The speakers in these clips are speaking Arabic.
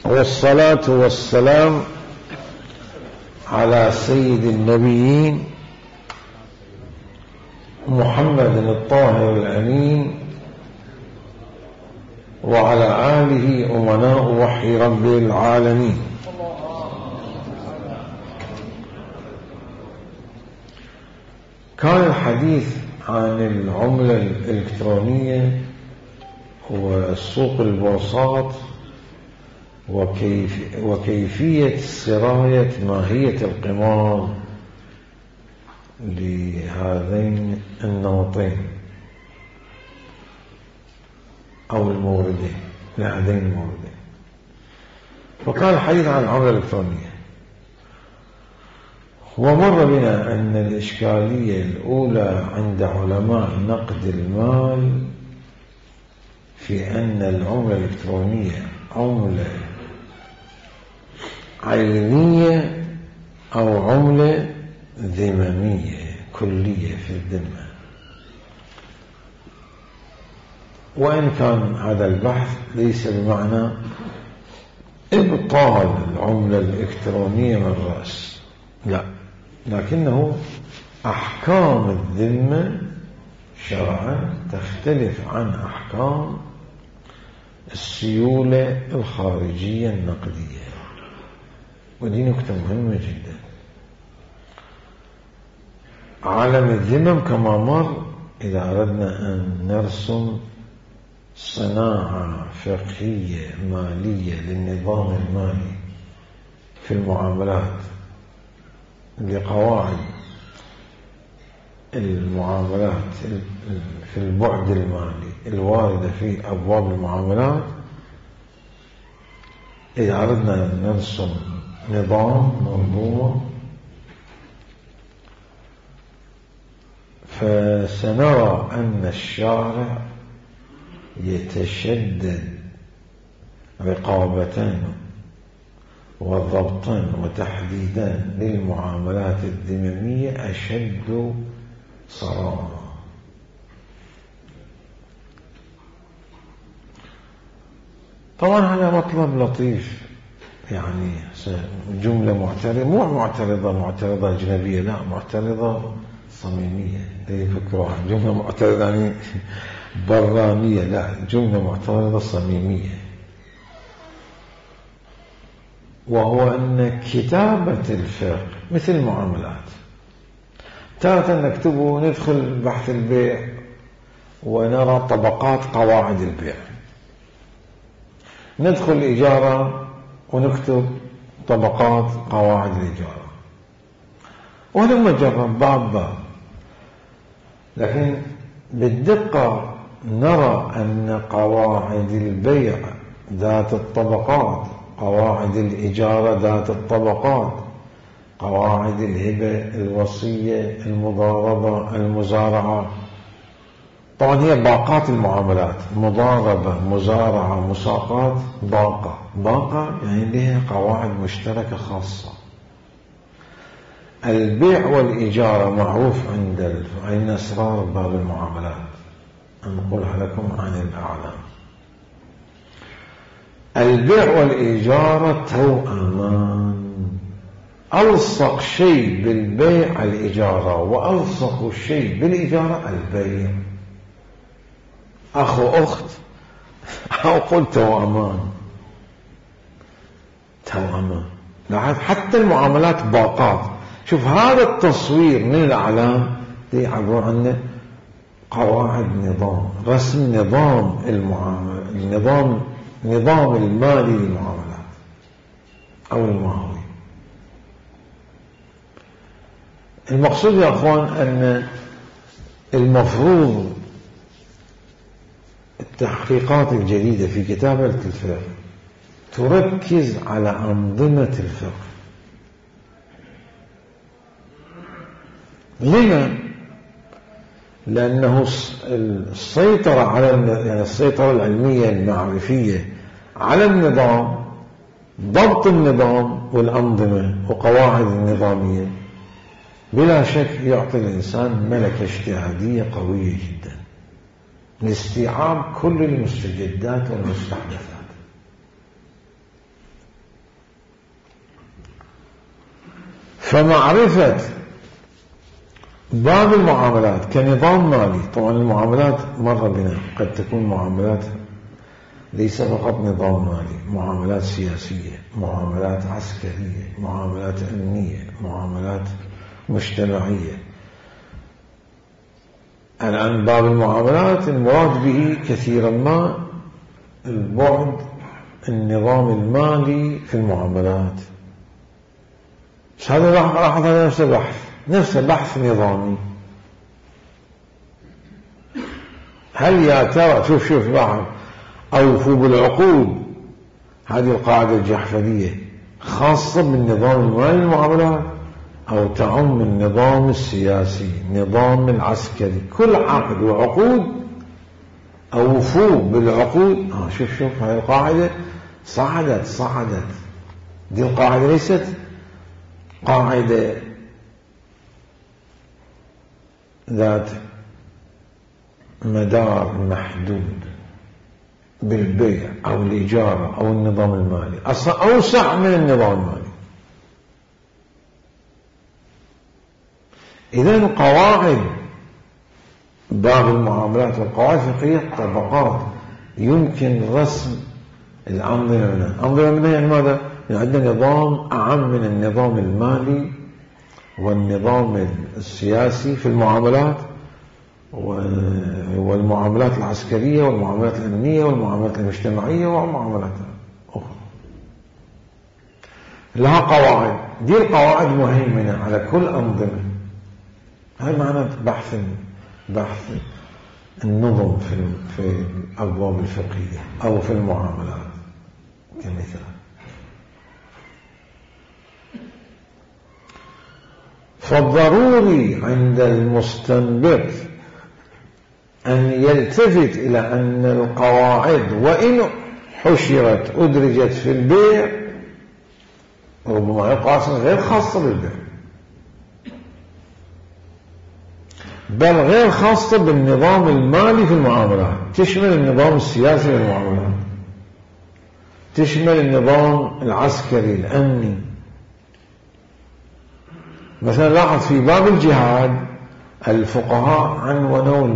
والصلاة والسلام على سيد النبيين محمد الطاهر الأمين وعلى آله أمناء وحي رب العالمين. كان الحديث عن العملة الإلكترونية وسوق البورصات وكيفية سراية ماهية القمار لهذين النمطين أو الموردين لهذين الموردين. وكان الحديث عن العملة الإلكترونية، ومر بنا أن الإشكالية الأولى عند علماء نقد المال في أن العملة الإلكترونية عملة عينية أو عملة ذممية كلية في الذمة. وإن كان هذا البحث ليس بمعنى إبطال العملة الإلكترونية من الرأس، لا، لكنه أحكام الذمة شرعا تختلف عن أحكام السيولة الخارجية النقدية، ودي نكتة مهمة جدا. عالم الذمم كما مر، إذا أردنا أن نرسم صناعة فقهية مالية للنظام المالي في المعاملات لقواعد المعاملات في البعد المالي الواردة في أبواب المعاملات، إذا أردنا أن نرسم منظومة، فسنرى أن الشارع يتشدد رقابة وضبطا وتحديدا للمعاملات الذممية أشد صرامة. طبعا هذا مطلب لطيف، يعني جملة معترضة، مو معترضة أجنبية، لا، معترضة صميمية. يفكروا عن جملة معترضة يعني برانية، لا، جملة معترضة صميمية. وهو أن كتابة الفقه مثل المعاملات، تارة نكتبه ندخل بحث البيع ونرى طبقات قواعد البيع، ندخل الإجارة ونكتب طبقات قواعد الإجارة، ولما نجرب باب، لكن بالدقة نرى أن قواعد البيع ذات الطبقات، قواعد الإجارة ذات الطبقات، قواعد الهبة، الوصية، المضاربة، المزارعة. طبعا هي باقات المعاملات، مضاربة، مزارعة، مساقات، باقة يعني لها قواعد مشتركة خاصة. البيع والإجارة معروف عند أسرار باب المعاملات، أنقلها لكم عن الأعلام. البيع والإجارة توأمان، ألصق شيء بالبيع الإجارة، وألصق شيء بالإجارة البيع، أخ وأخت، أو قل توأمان. حتى المعاملات باقات. شوف هذا التصوير من الأعلام دي عبارة عن قواعد نظام، رسم نظام المعاملة، نظام المالي للمعاملات أو الماهوي. المقصود يا أخوان أن المفروض التحقيقات الجديدة في كتابة الفقه تركز على أنظمة الفقه. لما؟ لأنه السيطرة على يعني السيطرة العلمية المعرفية على النظام، ضبط النظام والأنظمة وقواعد النظامية، بلا شك يعطي الإنسان ملكة اجتهادية قوية جدا لاستيعاب كل المستجدات والمستحدثات. فمعرفة باب المعاملات كنظام مالي، طبعا المعاملات مر بنا قد تكون معاملات ليس فقط نظام مالي، معاملات سياسية، معاملات عسكرية، معاملات أمنية، معاملات مجتمعية. الآن باب المعاملات المراد به كثيرا ما البعد النظام المالي في المعاملات. هذا راح نفس بحث نظامي. هل يا ترى شوف بعض أوفوا بالعقود، هذه القاعدة الجحفلية خاصة بالنظام المالي للمعاملات أو تعم النظام السياسي، النظام العسكري، كل عقد وعقود أوفوا بالعقود. شوف هذه القاعدة صعدت. دي القاعدة ليست قاعدة ذات مدار محدود بالبيع أو الإجارة أو النظام المالي، أصلا أوسع من النظام المالي. إذن قواعد باب المعاملات والقواعد الفقهية طبقات يمكن رسم الأنظمة منها. الأنظمة منها يعني ماذا؟ يعني عندنا نظام أعم من النظام المالي والنظام السياسي في المعاملات والمعاملات العسكرية والمعاملات الأمنية والمعاملات المجتمعية ومعاملات أخرى لها قواعد. دي القواعد مهيمنة على كل أنظمة. هذا معنى بحث النظم في الأبواب الفقهية أو في المعاملات كمثال. فالضروري عند المستنبط أن يلتفت إلى أن القواعد وإن حشرت أدرجت في البيع ربما يقع غير خاصة بالبيع، بل غير خاصة بالنظام المالي في المعاملات، تشمل النظام السياسي في المعاملات، تشمل النظام العسكري الأمني. مثلا لاحظ في باب الجهاد الفقهاء عنونوا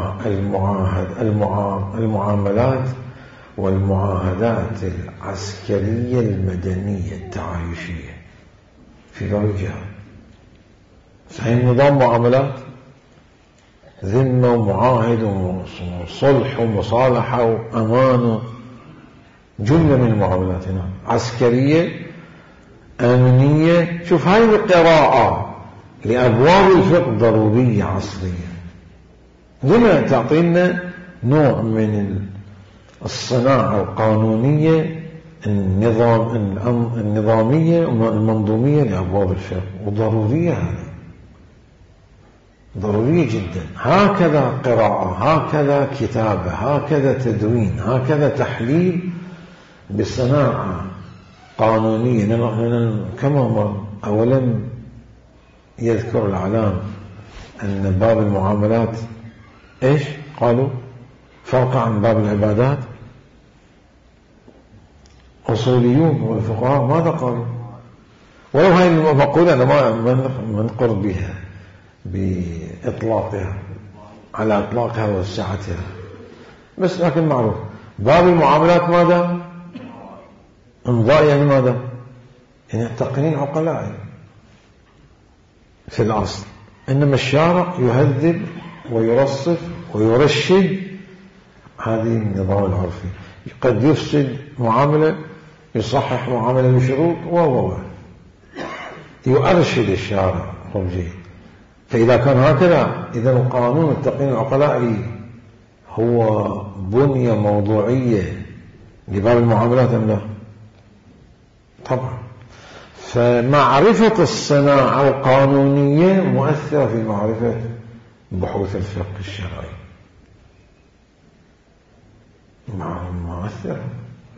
المعاملات والمعاهدات العسكرية المدنية التعايشية في باب الجهاد. صحيح نظام معاملات ذمة ومعاهد وصلح ومصالحة وأمانة، جملة من المعاملات هنا عسكرية أمنية. شوف هاي القراءة لأبواب الفقه ضرورية عصرية، لما تعطينا نوع من الصناعة القانونية النظامية والمنظومية لأبواب الفقه، وضرورية هذه ضرورية جدا. هكذا قراءة، هكذا كتابة، هكذا تدوين، هكذا تحليل بصناعة قانونية. كما مر أولم يذكر العلام أن باب المعاملات إيش قالوا فرق عن باب العبادات. أصوليون والفقهاء ماذا قالوا؟ ولو هاي المقولة أنا ما منقر بها بإطلاقها على إطلاقها وسعتها، بس لكن معروف باب المعاملات ماذا؟ امضاء يعني ماذا؟ يعني تقنين عقلاء في الأصل، إنما الشارع يهذب ويرصف ويرشد هذه النظام العرفي. قد يفسد معاملة يصحح معاملة بشروط يؤرشد الشارع رمجي. فإذا كان هكذا إذن القانون التقنين العقلاء هو بنية موضوعية لباب المعاملات أم لا؟ طبعا. فمعرفة الصناعة القانونية مؤثرة في معرفة بحوث الفقه الشرعي، مؤثرة.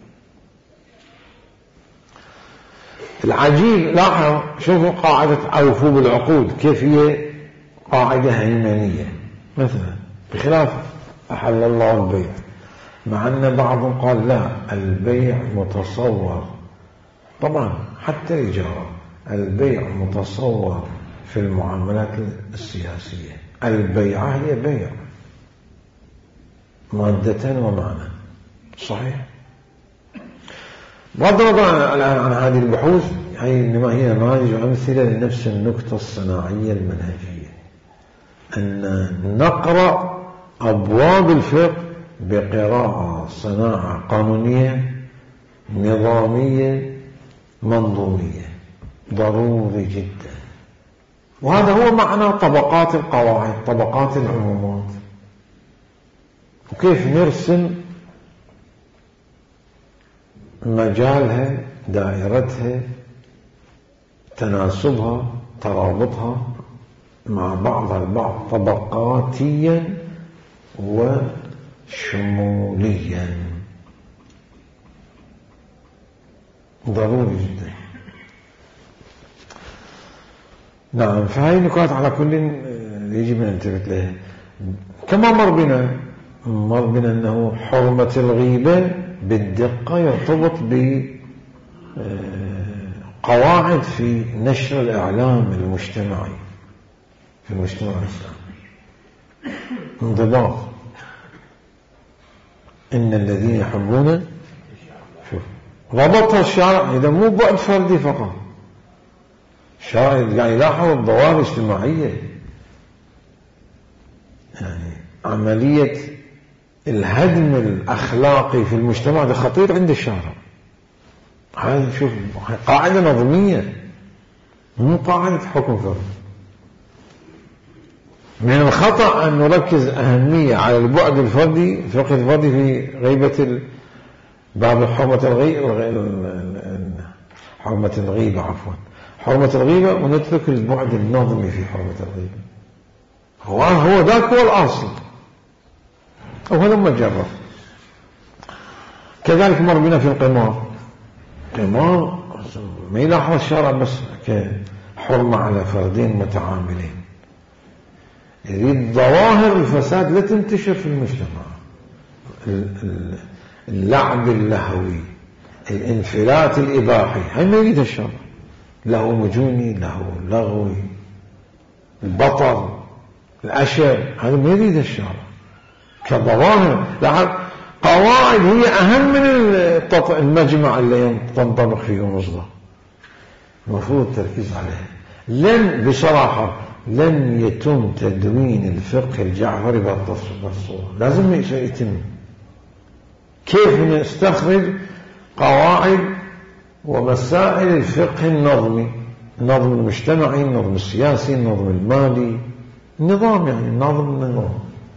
العجيب لاحظ شوفوا قاعدة أوفوا بالعقود كيف هي قاعدة هيمنية مثلا، بخلاف أحل الله البيع، مع أن بعضهم قال لا البيع متصور. طبعا حتى الإجارة البيع متصور في المعاملات السياسية. البيعة هي بيع مادة ومعنى، صحيح. بغض النظر الآن عن هذه البحوث، إنما هي نماذج وأمثلة لنفس النكتة الصناعية المنهجية، أن نقرأ أبواب الفقه بقراءة صناعة قانونية نظامية منظومية، ضروري جدا. وهذا هو معنى طبقات القواعد، طبقات العمومات، وكيف نرسم مجالها، دائرتها، تناسبها، ترابطها مع بعضها البعض طبقاتيا وشموليا، ضروري جدا. نعم، فهي نقاط على كل يجب أن ننتبه لها. كما مر بنا أنه حرمة الغيبة بالدقة يرتبط بقواعد في نشر الإعلام المجتمعي في المجتمع الإسلامي. انضباط، إن الذين يحبون، شوف ربطها الشارع، إذا مو بعد فردي فقط، الشارع يعني يلاحظ الظواهر الاجتماعية، يعني عملية الهدم الأخلاقي في المجتمع ده خطير عند الشارع. هذا شوف قاعدة نظمية، مو قاعدة حكم فردي. من الخطأ أن نركز أهمية على البعد الفردي، الفقه الفردي في غيبة باب حرمة الغيبة حرمة الغيبة، ونترك البعد النظمي في حرمة الغيبة. هو ذاك هو الأصل، وهذا مجرد. كذلك مر بنا في القمار ما يلاحظ الشارع بس كحرمة على فردين متعاملين، يريد ظواهر الفساد لا تنتشر في المجتمع، اللعب اللهوي، الانفلات الإباحي، هاي ما يريد الشارع، له مجوني، له لغوي، البطل، الأشر، هذا ما يريد الشارع كظواهر. قواعد هي أهم من المجمع اللي تنطبق فيه مصدر، المفروض التركيز عليها. بصراحة لن يتم تدوين الفقه الجعفري بالصورة، لازم يتم. كيف نستخرج قواعد ومسائل الفقه النظمي، النظم المجتمعي، النظم السياسي، النظم المالي، النظام، يعني النظام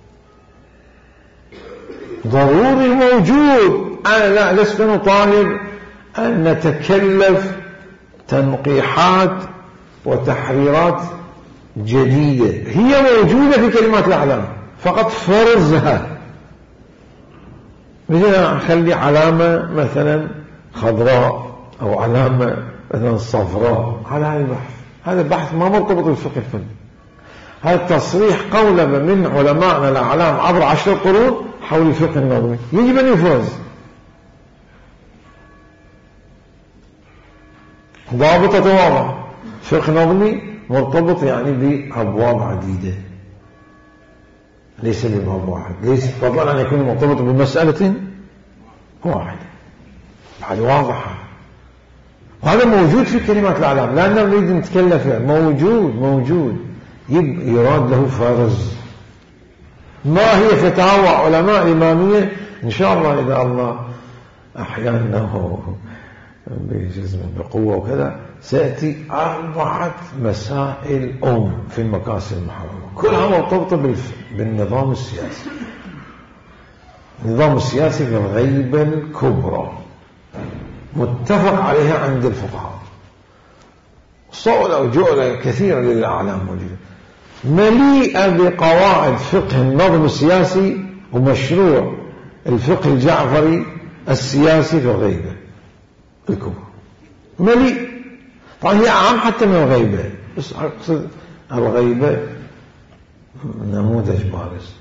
ضروري موجود. أنا لست نطالب أن نتكلف تنقيحات وتحريرات جديدة، هي موجودة في كلمات الأعلام، فقط فرزها. مثلا خلي علامة مثلا خضراء أو علامة مثلا صفراء على هذا البحث، هذا البحث ما مرتبط بالفقه الفردي. هذا تصريح قولب من علماءنا الأعلام عبر 10 قرون حول الفقه النظمي، يجب أن يفرز. ضابطة واضح، فقه نظمي مرتبط يعني بأبواب عديدة، ليس بباب واحد، ليس فضلا أن يكون مرتبط بمسألة واحدة، هذه واضحة. وهذا موجود في كلمات الأعلام، لأننا نريد نتكلف، موجود يراد له فرز. ما هي فتاوى علماء إمامية؟ إن شاء الله إذا الله أحيانا بقوة وكذا سيأتي 4 مسائل في المكاسب المحرمة، كلها مرتبطة بالنظام السياسي. النظام السياسي في الغيبة الكبرى متفق عليها عند الفقهاء، صولة وجولة كثيرة للأعلام موجودة، مليئة بقواعد فقه النظم السياسي ومشروع الفقه الجعفري السياسي في الغيبة الكبرى، مليء. طبعا هي أعم حتى من الغيبة، بس أقصد الغيبة نموذج بارز.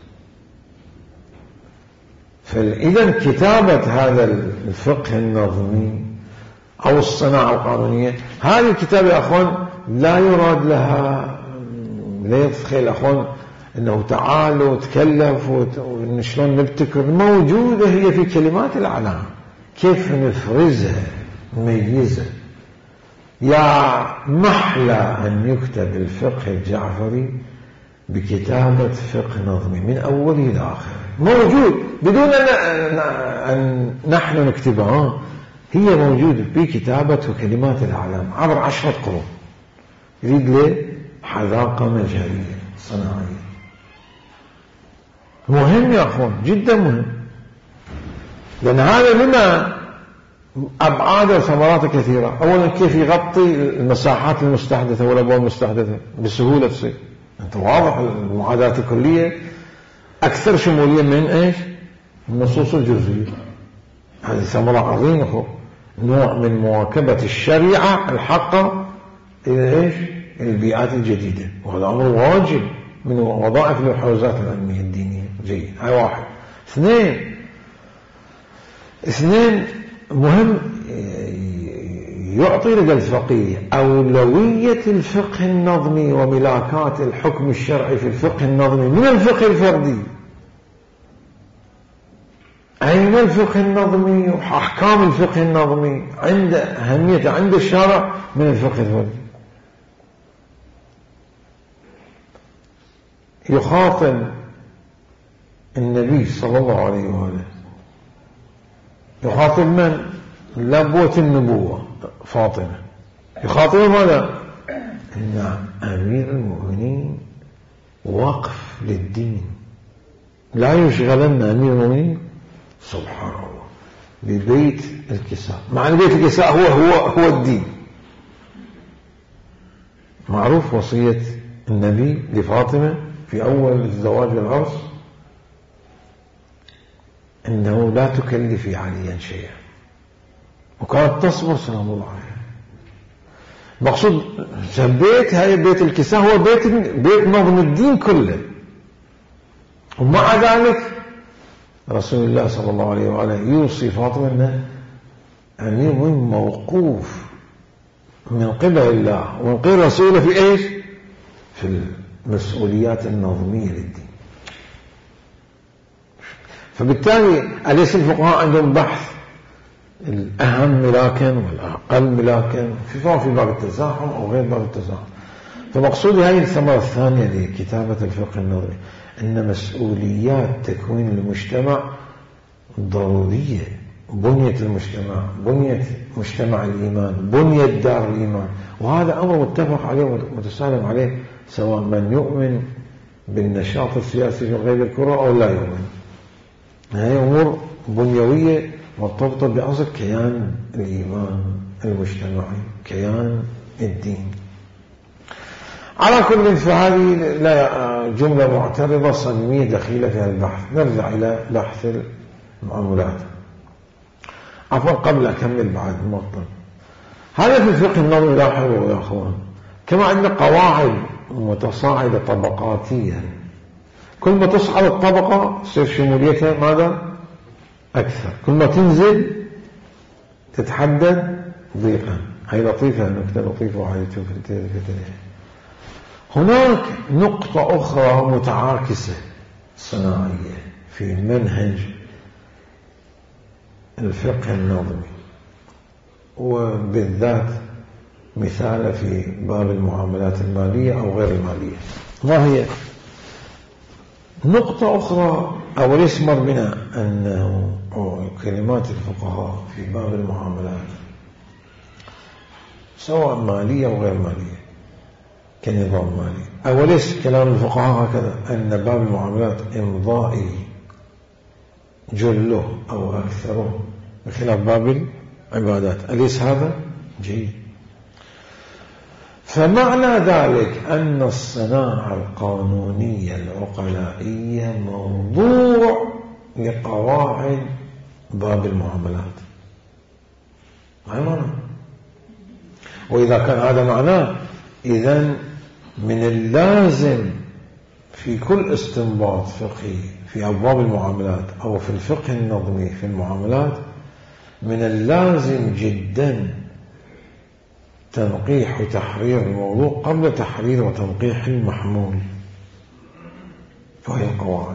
فإذا كتابة هذا الفقه النظمي أو الصناعة القانونية. هذه الكتاب يا أخوان لا يراد لها، لا يتخيل أخوان أنه تعالوا تكلف وشلون نبتكر، موجودة هي في كلمات الأعلام، كيف نفرزها نميزها. يا محلى أن يكتب الفقه الجعفري بكتابة فقه نظمي من أوله إلى آخره، موجود بدون أن نحن نكتبها، هي موجودة بكتابة وكلمات الأعلام عبر 10 قرون. يريد له حذاقة مجالية صناعية. مهم يا أخوان، جدا مهم، لأن هذا لما أبعاده وثمراته كثيرة. أولا كيف يغطي المساحات المستحدثة والأبواب المستحدثة بسهولة تصير. أنت واضح المعادلات الكلية أكثر شمولية من إيش؟ النصوص الجزئية. هذه ثمرة عظيمة أخو، نوع من مواكبة الشريعة الحقة إلى إيش؟ البيئات الجديدة، وهذا أمر واجب من وظائف الحوزات العلمية الدينية. جيد، هاي واحد. اثنين مهم، يعطي لدى الفقيه أولوية الفقه النظمي وملاكات الحكم الشرعي في الفقه النظمي من الفقه الفردي. أين الفقه النظمي وأحكام الفقه النظمي عند أهميته عند الشارع من الفقه الفردي. يخاطب النبي صلى الله عليه وآله، يخاطب من؟ لبوة النبوة فاطمة، يخاطب ماذا؟ إن أمير المؤمنين وقف للدين، لا يشغلن أمير المؤمنين سبحان الله ببيت الكساء، مع أن بيت الكساء هو الدين. معروف وصية النبي لفاطمة في أول الزواج والعرس إنه لا تكلفي عليا شيئا، وكانت تصبر سلام الله عليها. مقصود بيت، هاي بيت الكساء هو بيت نظم الدين كله، ومع ذلك رسول الله صلى الله عليه وآله يوصي فاطمة أنه أمير موقوف من قبل الله ومن قبل رسوله في إيش؟ في المسؤوليات النظمية للدين. فبالتالي أليس الفقهاء عندهم بحث الأهم ملاكا والأقل ملاكا في باب التزاحم أو غير باب التزاحم؟ فمقصود هذه الثمرة الثانية لكتابة الفقه النظري أن مسؤوليات تكوين المجتمع ضرورية، بنية المجتمع، بنية مجتمع الإيمان، بنية دار الإيمان، وهذا أمر متفق عليه ومتسالم عليه سواء من يؤمن بالنشاط السياسي في غير الكرة أو لا يؤمن. هذه أمور بنيوية مرتبطة بأصل كيان الإيمان المجتمعي، كيان الدين. على كل، فهذه جملة معترضة صميمية دخيلة في هذا البحث. نرجع إلى بحث المعاملات. عفوا قبل أكمل بعد المطلب، هذا في الفقه النظري لاحظوا يا أخوان، كما عندنا قواعد متصاعدة طبقاتية، كل ما تصعد الطبقة تصير شموليتها ماذا؟ أكثر، كل ما تنزل تتحدد ضيقا. هي لطيفة، نكتة لطيفة وحاجة تشوف هناك نقطة أخرى متعاكسة صناعية في منهج الفقه النظمي، وبالذات مثال في باب المعاملات المالية أو غير المالية. ما هي نقطة أخرى؟ أو يسمر بنا أنه كلمات الفقهاء في باب المعاملات سواء مالية أو غير مالية كنظام مالي، أوليس كلام الفقهاء هكذا أن باب المعاملات إمضائي جله أو أكثره بخلاف باب العبادات، أليس هذا؟ جيد. فمعنى ذلك أن الصناعة القانونية العقلائية موضوع لقواعد باب المعاملات. ما معنى؟ وإذا كان هذا معناه، إذن من اللازم في كل استنباط فقهي في أبواب المعاملات أو في الفقه النظمي في المعاملات، من اللازم جدا تنقيح وتحرير الموضوع قبل تحرير وتنقيح المحمول، فهي القواعد.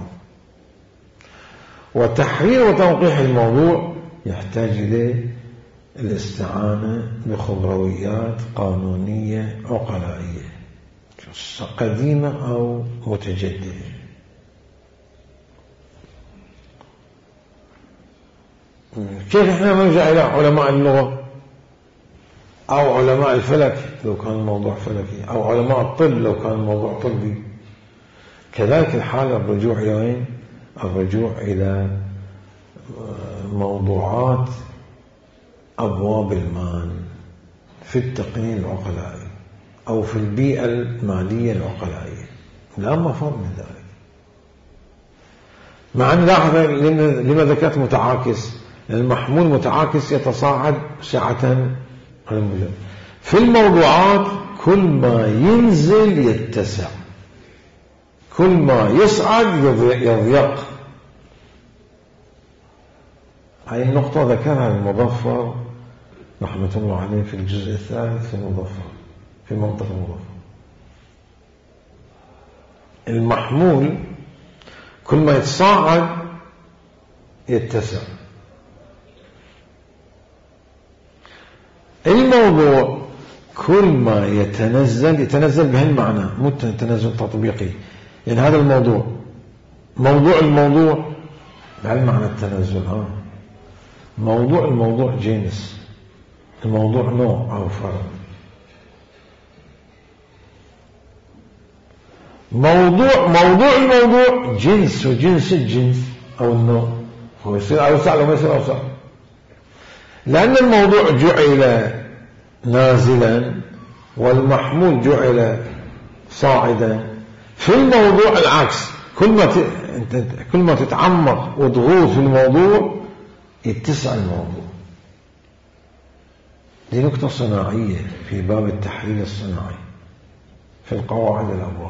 وتحرير وتنقيح الموضوع يحتاج إليه الاستعانة بخبرويات قانونية عقلائية قديمة أو متجددة. كيف احنا نرجع إلى علماء اللغة أو علماء الفلك لو كان الموضوع فلكي، أو علماء الطب لو كان الموضوع طبي؟ كذلك الحال الرجوع إلى وين؟ الرجوع إلى موضوعات أبواب المال في التقنين العقلائي أو في البيئة المالية العقلائية، لا مفر من ذلك. مع أن لاحظ لما ذكرت متعاكس، المحمول متعاكس يتصاعد سعة في الموضوعات، كل ما ينزل يتسع، كل ما يصعد يضيق. هذه النقطة ذكرها المظفر رحمة الله عليه في الجزء الثالث في المظفر، في منطق المظفر. المحمول كل ما يتصاعد يتسع. الموضوع كل ما يتنزل بهالمعنى، مو تنزل تطبيقي، يعني هذا الموضوع الموضوع بهالمعنى التنزل. الموضوع جنس، الموضوع نوع أو فرد. الموضوع جنس، وجنس الجنس أو النوع هو يصير أوسع لو ما يصير أوسع، لأن الموضوع جعل نازلا والمحمول جعل صاعدا. في الموضوع العكس، كل ما تتعمق وتغوص في الموضوع يتسع الموضوع. دي نقطة صناعية في باب التحليل الصناعي في القواعد الأبواب.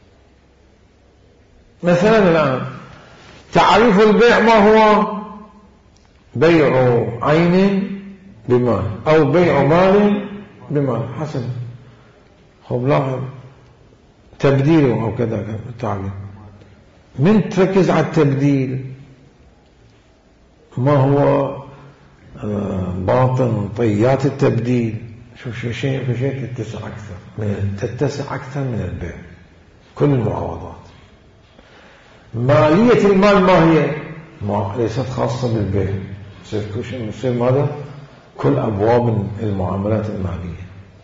مثلا الآن تعريف البيع ما هو؟ بيع عين بمال أو بيع مال بمال حسب. خب لاحظ تبديله أو كذا التعبير. من تركز على التبديل، ما هو باطن طيات التبديل؟ شوف شيء تتسع أكثر من البيع. كل المعاوضات. مالية المال ما هي؟ ليست خاصة بالبيع، يصير ماذا؟ كل أبواب المعاملات المالية.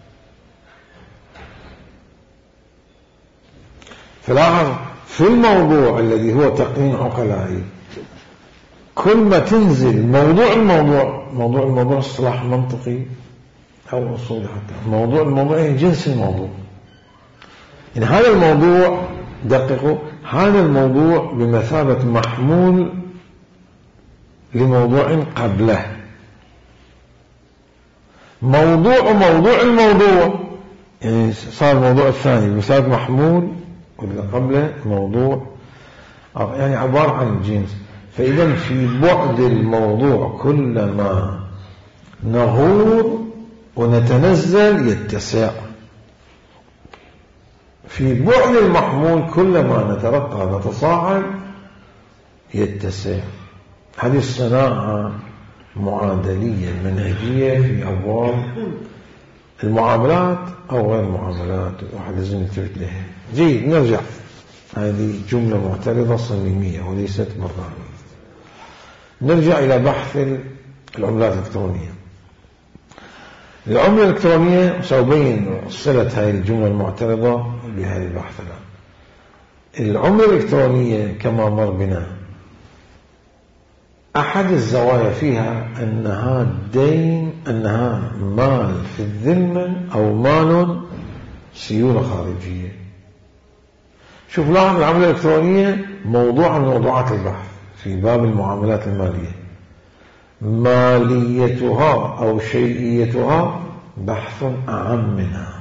فلاحظ في الموضوع الذي هو تقنين عقلائي، كل ما تنزل موضوع اصطلاح منطقي أو أصولي، حتى موضوع يعني جنس الموضوع. يعني هذا الموضوع دققوا، هذا الموضوع بمثابة محمول لموضوع قبله. موضوع الموضوع يعني صار الموضوع الثاني بمثابة محمول واللي قبله موضوع، يعني عبارة عن الجنس. فإذا في بعد الموضوع كلما نغور ونتنزل يتسع، في بعد المحمول كلما نترقى ونتصاعد يتسع. هذه الصناعة معادلية منهجية في أبواب المعاملات أو غير المعاملات، واحد لازم يلتفت لها. جيد، نرجع. هذه جملة معترضة صميمية وليست برنامج. نرجع إلى بحث العملات الإلكترونية. العملة الإلكترونية سأبين صلة هذه الجملة المعترضة بهذا البحث الآن. العملة الإلكترونية كما مر بنا، أحد الزوايا فيها أنها دين، أنها مال في الذمة أو مال سيولة خارجية. شوف لاحظ العملة الإلكترونية موضوع من موضوعات البحث في باب المعاملات المالية. ماليتها أو شيئيتها بحث أعم منها.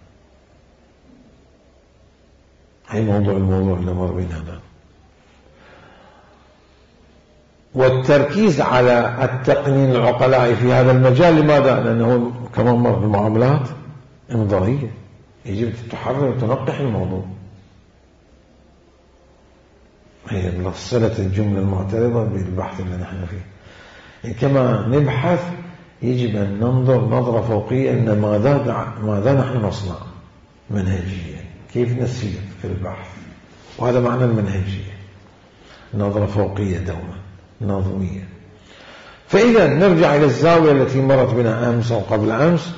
هي الموضوع اللي مر بينا الآن. والتركيز على التقنين العقلائي في هذا المجال، لماذا؟ لأنه كمان مر بالمعاملات إمضائية، يجب تحرر وتنقح الموضوع. هي صلة الجملة المعترضة بالبحث اللي نحن فيه. يعني كما نبحث يجب أن ننظر نظرة فوقية أن ماذا نحن نصنع منهجيا، كيف نسير في البحث، وهذا معنى المنهجية، نظرة فوقية دوما نظمية. فإذا نرجع إلى الزاوية التي مرت بنا أمس أو قبل أمس،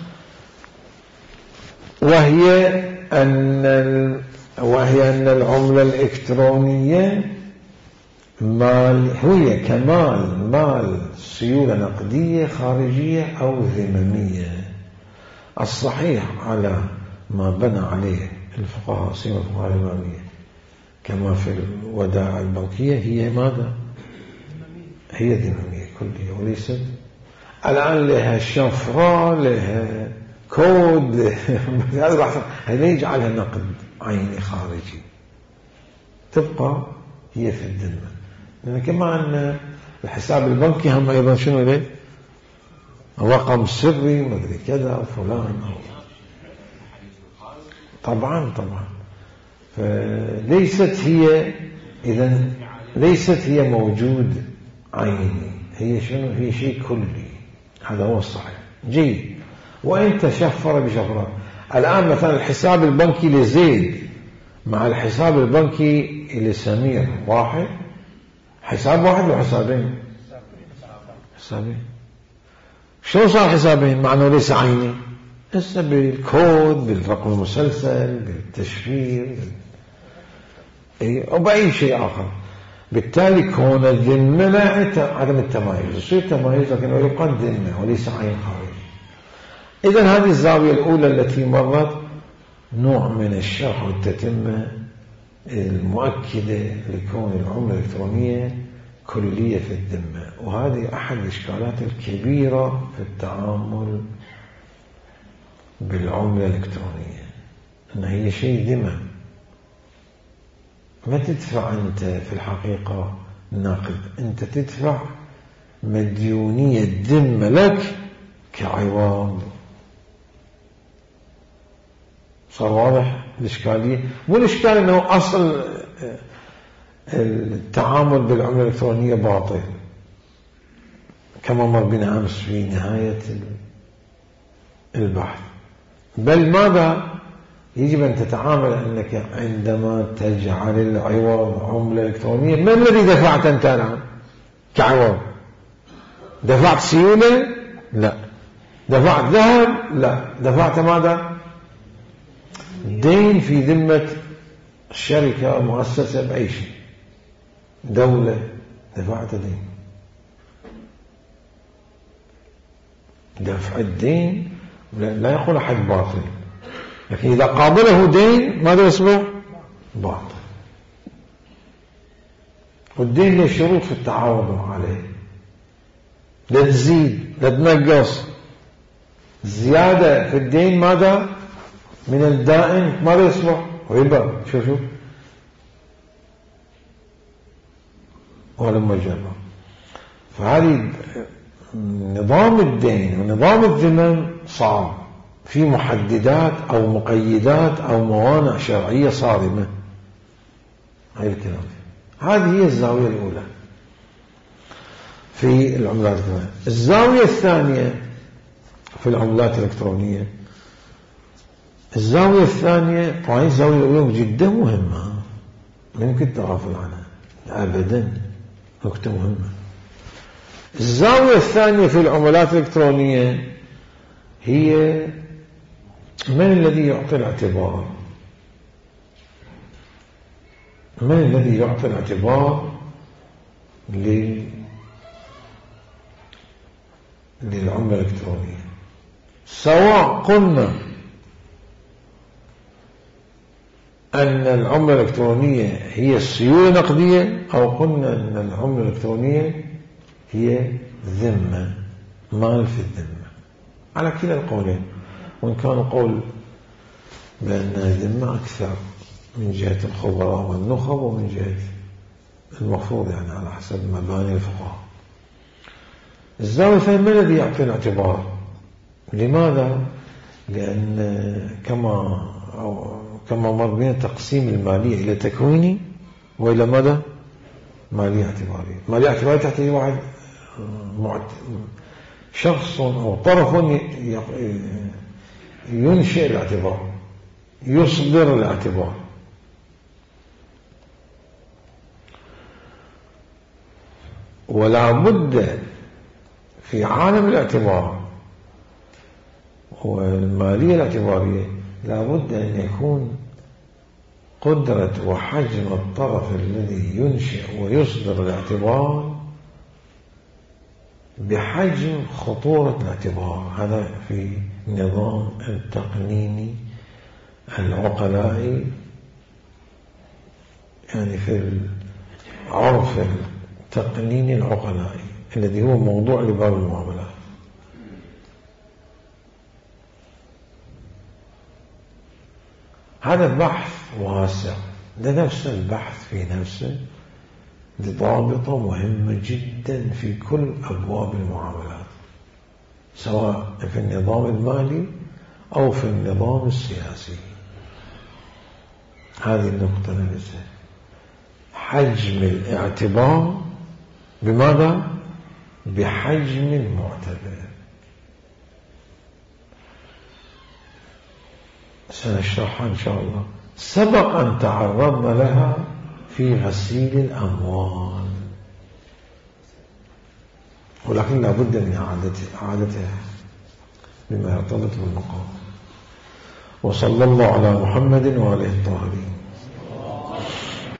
وهي أن العملة الإلكترونية هي كمال مال سيولة نقدية خارجية أو ذممية. الصحيح على ما بنى عليه الفقهاء سيما الفقهاء الإمامية كما في الودائع البنكية هي ماذا؟ هي ذممية كلية، وليست الآن لها شفرة لها كود هذا يجعلها نقد عيني خارجي، تبقى هي في الذمة. لأن كما أن الحساب البنكي هم أيضا شنو ليه؟ رقم سري مدري كذا فلان طبعا فليست هي إذن ليست هي موجود عيني، هي شنو؟ هي شيء كلي. هذا هو الصحيح. جيد. وإن تشفر بشفرات. الآن مثلا الحساب البنكي لزيد مع الحساب البنكي لسمير واحد، حساب واحد وحسابين؟ حسابين. شو صار حسابين؟ مع أنه ليس عيني، لسه بالكود بالرقم المسلسل بالتشفير وبأي شيء آخر. بالتالي كون الذمة لا عدم التمايز، يصير تمايز لكنه يبقى الذمة وليس عين خارج. إذن هذه الزاوية الأولى التي مرت نوع من الشرح والتتمة المؤكدة لكون العملة الإلكترونية كلية في الذمة. وهذه أحد الإشكالات الكبيرة في التعامل بالعملة الإلكترونية، أن هي شيء ذمم، ما تدفع أنت في الحقيقة نقد، أنت تدفع مديونية ذمة لك كعوض. صار واضح الإشكالية؟ مو الإشكال أنه أصل التعامل بالعملة الإلكترونية باطل كما مر بنا أمس في نهاية البحث، بل ماذا يجب أن تتعامل أنك عندما تجعل العوض عملة إلكترونية، ما الذي دفعت أنت الآن كعوض؟ دفعت سيولة؟ لا. دفعت ذهب؟ لا. دفعت ماذا؟ دين في ذمة شركة مؤسسة بأي شيء، دولة، دفعت دين. دفع الدين لا يقول أحد باطل، لكن إذا قابله دين ماذا يصبح؟ باطل. والدين له شروط في التعاوض عليه، لا تزيد لا تنقص. زيادة في الدين ماذا؟ من الدائن ماذا يصبح؟ ربا. شوف ولما جرى. فهذه نظام الدين ونظام الذمم صعب، في محددات أو مقيدات أو موانع شرعية صارمة. هاي الكلام. هذه هي الزاوية الأولى في العملات الإلكترونية. الزاوية الثانية في العملات الإلكترونية، الزاوية الثانية طبعا الزاوية الأولى جدا مهمة، لا يمكن تغافل عنها أبدا، نقطة مهمة. الزاوية الثانية في العملات الإلكترونية هي من الذي يعطي الاعتبار؟ من الذي يعطي الاعتبار للعملة الإلكترونية؟ سواء قلنا أن العملة الإلكترونية هي السيولة النقدية، أو قلنا أن العملة الإلكترونية هي ذمة، مال في الذمة، على كلا القولين. وإن كان القول بأنها ذمة أكثر من جهة الخبراء والنخب ومن جهة المفروض، يعني على حسب مباني الفقهاء. الزاوية الثانية من الذي يعطي الاعتبار؟ لماذا؟ لأن كما مر بنا تقسيم المالية إلى تكويني وإلى ماذا؟ مالية اعتبارية. مالية اعتبارية تحتاج واحد شخص أو طرف ينشئ الاعتبار، يصدر الاعتبار. ولا بد في عالم الاعتبار والمالية الاعتبارية لا بد أن يكون قدرة وحجم الطرف الذي ينشئ ويصدر الاعتبار بحجم خطورة الاعتبار. هذا في نظام التقنيني العقلائي، يعني في العرف التقنيني العقلائي الذي هو موضوع لباب المعاملات. هذا بحث واسع، ده نفس البحث في نفسه ضابطة مهمة جدا في كل أبواب المعاملات، سواء في النظام المالي أو في النظام السياسي. هذه النقطة نفسها، حجم الاعتبار بماذا؟ بحجم المعتبر. سنشرحها إن شاء الله. سبق أن تعرضنا لها في غسيل الأموال، ولكن لا بد من إعادتها بما يرتبط بالمقام. وصلى الله على محمد وآله الطاهرين.